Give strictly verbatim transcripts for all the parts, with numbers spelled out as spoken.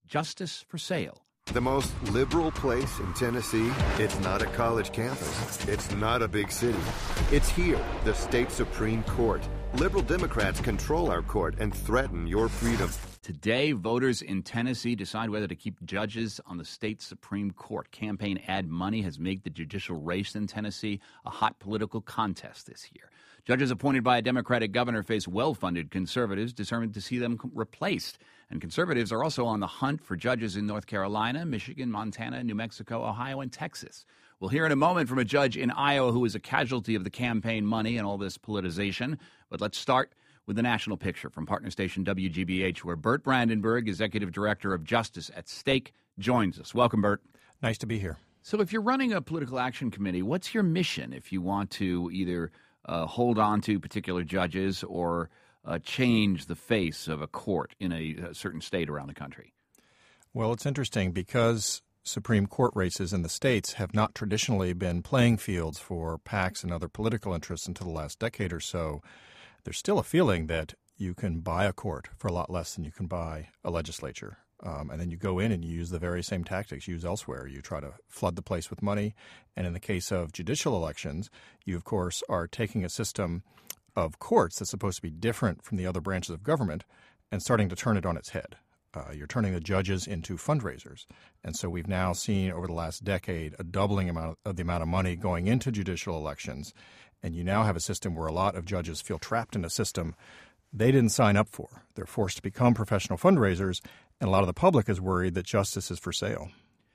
Justice for Sale. The most liberal place in Tennessee, it's not a college campus. It's not a big city. It's here, the state Supreme Court. Liberal Democrats control our court and threaten your freedom. Today, voters in Tennessee decide whether to keep judges on the state Supreme Court. Campaign ad money has made the judicial race in Tennessee a hot political contest this year. Judges appointed by a Democratic governor face well-funded conservatives determined to see them replaced. And conservatives are also on the hunt for judges in North Carolina, Michigan, Montana, New Mexico, Ohio, and Texas. We'll hear in a moment from a judge in Iowa who is a casualty of the campaign money and all this politicization. But let's start with the national picture from partner station W G B H, where Bert Brandenburg, Executive Director of Justice at Stake, joins us. Welcome, Bert. Nice to be here. So if you're running a political action committee, what's your mission if you want to either uh, hold on to particular judges or uh, change the face of a court in a, a certain state around the country? Well, it's interesting because Supreme Court races in the states have not traditionally been playing fields for PACs and other political interests until the last decade or so. There's still a feeling that you can buy a court for a lot less than you can buy a legislature. Um, and then you go in and you use the very same tactics you use elsewhere. You try to flood the place with money. And in the case of judicial elections, you, of course, are taking a system of courts that's supposed to be different from the other branches of government and starting to turn it on its head. Uh, you're turning the judges into fundraisers. And so we've now seen over the last decade a doubling amount of, of the amount of money going into judicial elections. And you now have a system where a lot of judges feel trapped in a system they didn't sign up for. They're forced to become professional fundraisers, and a lot of the public is worried that justice is for sale.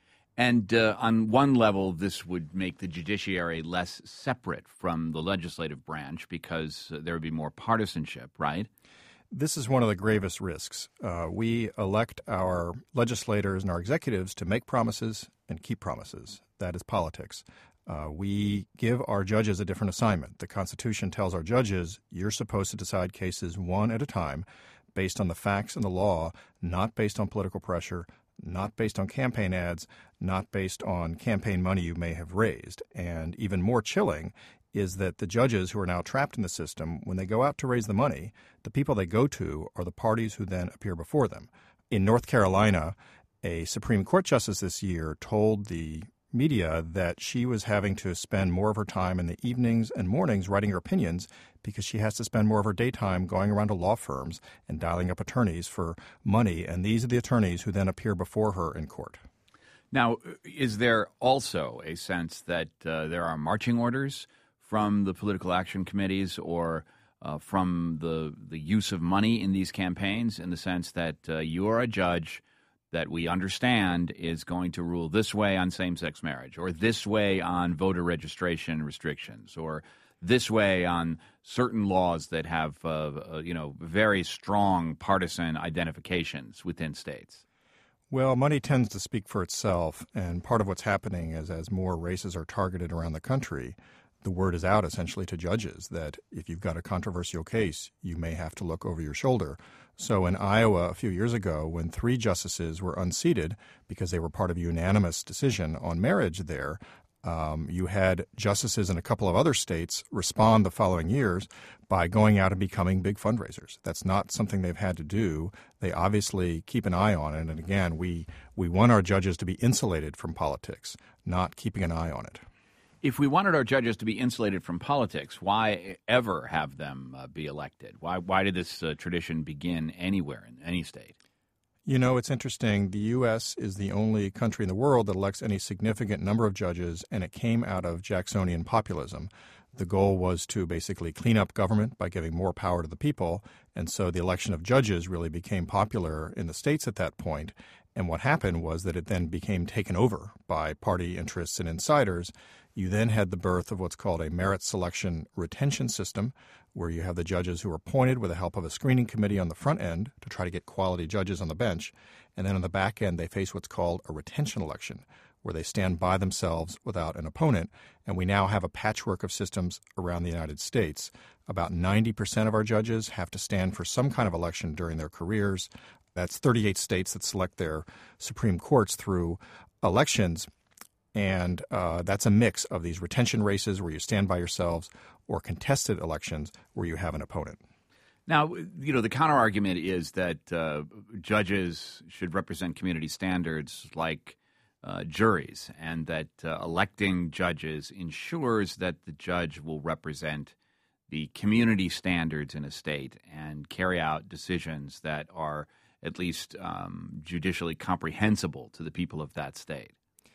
And uh, on one level, this would make the judiciary less separate from the legislative branch because uh, there would be more partisanship, right? This is one of the gravest risks. Uh, we elect our legislators and our executives to make promises and keep promises. That is politics. Uh, we give our judges a different assignment. The Constitution tells our judges you're supposed to decide cases one at a time based on the facts and the law, not based on political pressure, not based on campaign ads, not based on campaign money you may have raised. And even more chilling is that the judges who are now trapped in the system, when they go out to raise the money, the people they go to are the parties who then appear before them. In North Carolina, a Supreme Court justice this year told the media that she was having to spend more of her time in the evenings and mornings writing her opinions because she has to spend more of her daytime going around to law firms and dialing up attorneys for money. And these are the attorneys who then appear before her in court. Now, is there also a sense that uh, there are marching orders from the political action committees or uh, from the the use of money in these campaigns, in the sense that uh, you are a judge that we understand is going to rule this way on same-sex marriage, or this way on voter registration restrictions, or this way on certain laws that have, uh, uh, you know, very strong partisan identifications within states? Well, money tends to speak for itself, and part of what's happening is as more races are targeted around the country, the word is out essentially to judges that if you've got a controversial case, you may have to look over your shoulder. So in Iowa a few years ago, when three justices were unseated because they were part of a unanimous decision on marriage there, um, you had justices in a couple of other states respond the following years by going out and becoming big fundraisers. That's not something they've had to do. They obviously keep an eye on it. And again, we, we want our judges to be insulated from politics, not keeping an eye on it. If we wanted our judges to be insulated from politics, why ever have them uh, be elected? Why why did this uh, tradition begin anywhere in any state? You know, it's interesting. The U S is the only country in the world that elects any significant number of judges, and it came out of Jacksonian populism. The goal was to basically clean up government by giving more power to the people, and so the election of judges really became popular in the states at that point. And what happened was that it then became taken over by party interests and insiders. You then had the birth of what's called a merit selection retention system, where you have the judges who are appointed with the help of a screening committee on the front end to try to get quality judges on the bench. And then on the back end, they face what's called a retention election, where they stand by themselves without an opponent. And we now have a patchwork of systems around the United States. About ninety percent of our judges have to stand for some kind of election during their careers. That's thirty-eight states that select their Supreme Courts through elections. And uh, that's a mix of these retention races where you stand by yourselves or contested elections where you have an opponent. Now, you know, the counterargument is that uh, judges should represent community standards like uh, juries, and that uh, electing judges ensures that the judge will represent the community standards in a state and carry out decisions that are at least um, judicially comprehensible to the people of that state.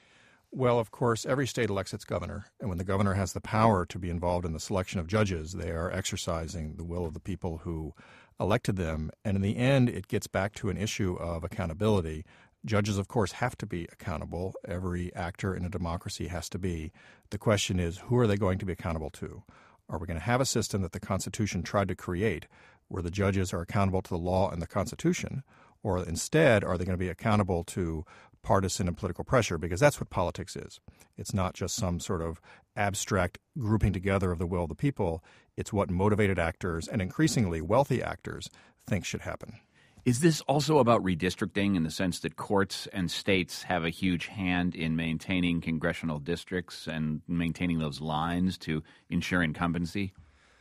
Well, of course, every state elects its governor, and when the governor has the power to be involved in the selection of judges, they are exercising the will of the people who elected them. And in the end, it gets back to an issue of accountability. Judges, of course, have to be accountable. Every actor in a democracy has to be. The question is, who are they going to be accountable to? Are we going to have a system that the Constitution tried to create where the judges are accountable to the law and the Constitution, or instead are they going to be accountable to partisan and political pressure? Because that's what politics is. It's not just some sort of abstract grouping together of the will of the people. It's what motivated actors and increasingly wealthy actors think should happen. Is this also about redistricting in the sense that courts and states have a huge hand in maintaining congressional districts and maintaining those lines to ensure incumbency?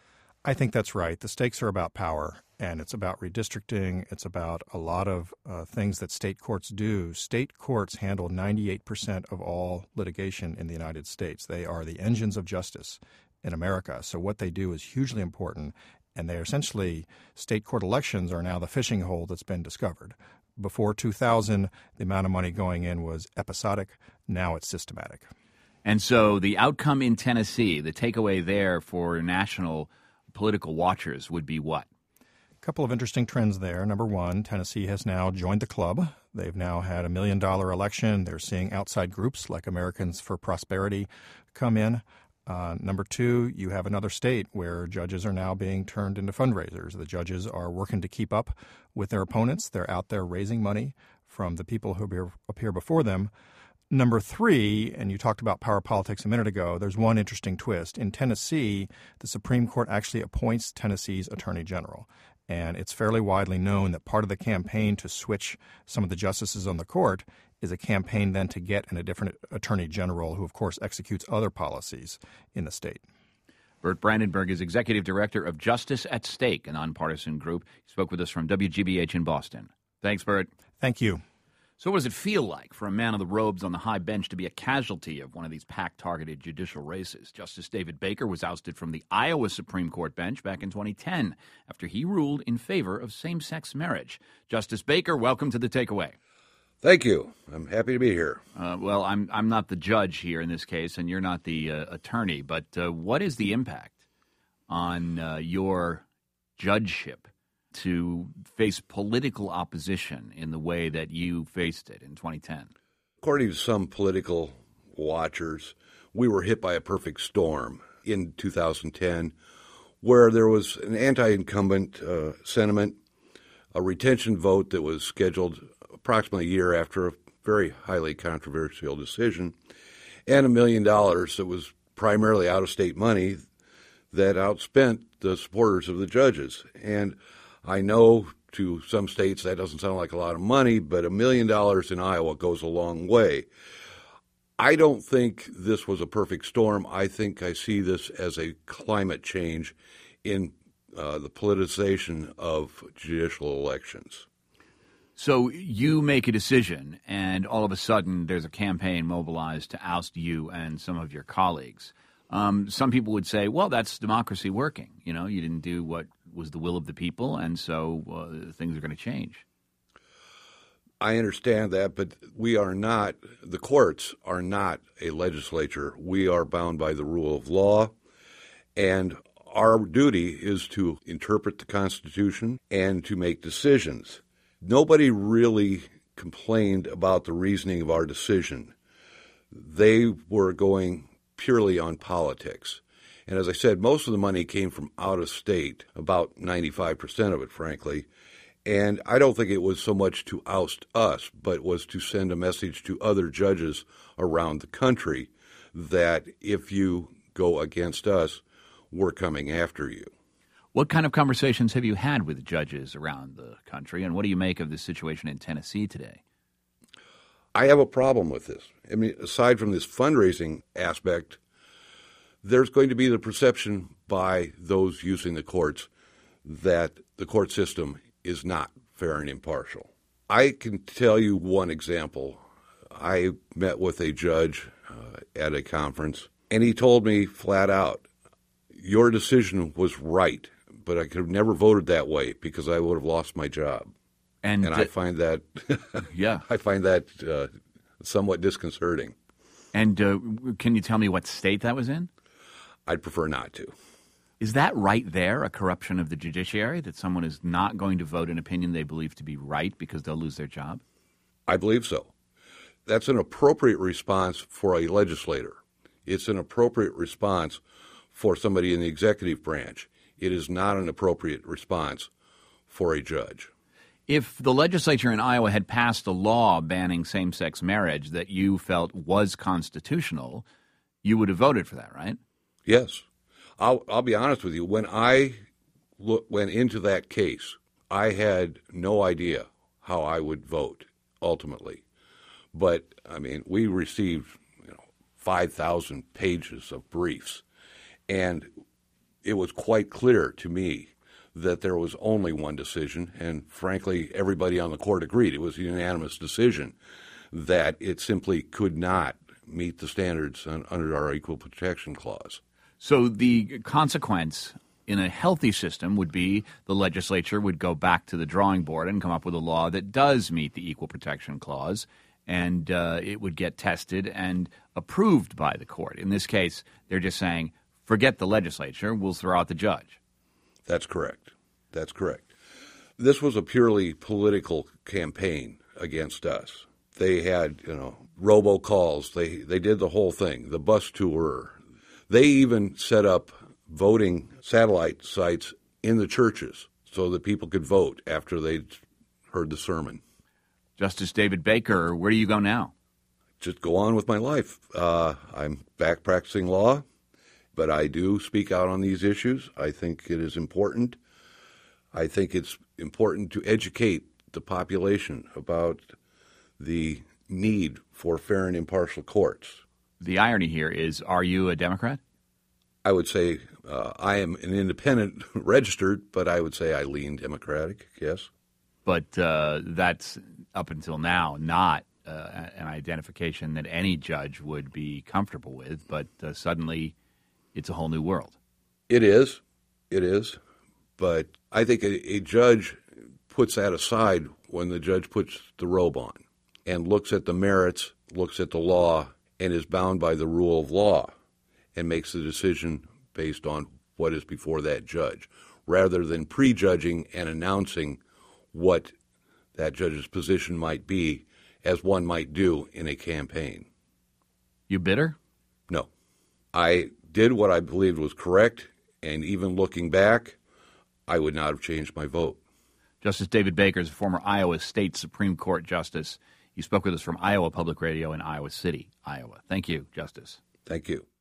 I think that's right. The stakes are about power, and it's about redistricting. It's about a lot of uh, things that state courts do. State courts handle ninety-eight percent of all litigation in the United States. They are the engines of justice in America. So what they do is hugely important, and they are essentially, state court elections are now the fishing hole that's been discovered. Before two thousand, the amount of money going in was episodic. Now it's systematic. And so the outcome in Tennessee, the takeaway there for national political watchers would be what? A couple of interesting trends there. Number one, Tennessee has now joined the club. They've now had a million-dollar election. They're seeing outside groups like Americans for Prosperity come in. Uh, number two, you have another state where judges are now being turned into fundraisers. The judges are working to keep up with their opponents. They're out there raising money from the people who appear before them. Number three, and you talked about power politics a minute ago, there's one interesting twist. In Tennessee, the Supreme Court actually appoints Tennessee's attorney general. And it's fairly widely known that part of the campaign to switch some of the justices on the court is a campaign then to get in a different attorney general who, of course, executes other policies in the state. Burt Brandenburg is executive director of Justice at Stake, a nonpartisan group. He spoke with us from W G B H in Boston. Thanks, Burt. Thank you. So what does it feel like for a man in the robes on the high bench to be a casualty of one of these PAC-targeted judicial races? Justice David Baker was ousted from the Iowa Supreme Court bench back in twenty ten after he ruled in favor of same-sex marriage. Justice Baker, welcome to The Takeaway. Thank you. I'm happy to be here. Uh, well, I'm I'm not the judge here in this case, and you're not the uh, attorney, but uh, what is the impact on uh, your judgeship to face political opposition in the way that you faced it in twenty ten? According to some political watchers, we were hit by a perfect storm in two thousand ten, where there was an anti-incumbent uh, sentiment, a retention vote that was scheduled approximately a year after a very highly controversial decision, and a million dollars that was primarily out-of-state money that outspent the supporters of the judges. And I know to some states that doesn't sound like a lot of money, but a million dollars in Iowa goes a long way. I don't think this was a perfect storm. I think I see this as a climate change in uh, the politicization of judicial elections. So you make a decision, and all of a sudden there's a campaign mobilized to oust you and some of your colleagues. Um, some people would say, well, that's democracy working. You know, you didn't do what was the will of the people, and so uh, things are going to change. I understand that, but we are not, the courts are not a legislature. We are bound by the rule of law, and our duty is to interpret the Constitution and to make decisions. Nobody really complained about the reasoning of our decision. They were going purely on politics. And as I said, most of the money came from out of state, about ninety-five percent of it, frankly. And I don't think it was so much to oust us, but was to send a message to other judges around the country that if you go against us, we're coming after you. What kind of conversations have you had with judges around the country, and what do you make of the situation in Tennessee today? I have a problem with this. I mean, aside from this fundraising aspect, there's going to be the perception by those using the courts that the court system is not fair and impartial. I can tell you one example. I met with a judge uh, at a conference, and he told me flat out, your decision was right, but I could have never voted that way because I would have lost my job. And, and I find that yeah, I find that uh, somewhat disconcerting. And uh, can you tell me what state that was in? I'd prefer not to. Is that right there a corruption of the judiciary, that someone is not going to vote an opinion they believe to be right because they'll lose their job? I believe so. That's an appropriate response for a legislator. It's an appropriate response for somebody in the executive branch. It is not an appropriate response for a judge. If the legislature in Iowa had passed a law banning same-sex marriage that you felt was constitutional, you would have voted for that, right? Yes. I'll, I'll be honest with you. When I look, went into that case, I had no idea how I would vote ultimately. But, I mean, we received you know, five thousand pages of briefs, and it was quite clear to me that there was only one decision, and frankly, everybody on the court agreed. It was a unanimous decision that it simply could not meet the standards on, under our Equal Protection Clause. So the consequence in a healthy system would be the legislature would go back to the drawing board and come up with a law that does meet the Equal Protection Clause, and uh, it would get tested and approved by the court. In this case, they're just saying, forget the legislature, we'll throw out the judge. That's correct. That's correct. This was a purely political campaign against us. They had, you know, robocalls. They they did the whole thing, the bus tour. They even set up voting satellite sites in the churches so that people could vote after they'd heard the sermon. Justice David Baker, where do you go now? Just go on with my life. Uh, I'm back practicing law, but I do speak out on these issues. I think it is important. I think it's important to educate the population about the need for fair and impartial courts. The irony here is, are you a Democrat? I would say uh, I am an independent registered, but I would say I lean Democratic, yes. But uh, that's, up until now, not uh, an identification that any judge would be comfortable with, but uh, suddenly it's a whole new world. It is. It is. But I think a, a judge puts that aside when the judge puts the robe on and looks at the merits, looks at the law, and is bound by the rule of law and makes the decision based on what is before that judge, rather than prejudging and announcing what that judge's position might be, as one might do in a campaign. You bitter? No. I did what I believed was correct, and even looking back, I would not have changed my vote. Justice David Baker is a former Iowa State Supreme Court justice. He spoke with us from Iowa Public Radio in Iowa City, Iowa. Thank you, Justice. Thank you.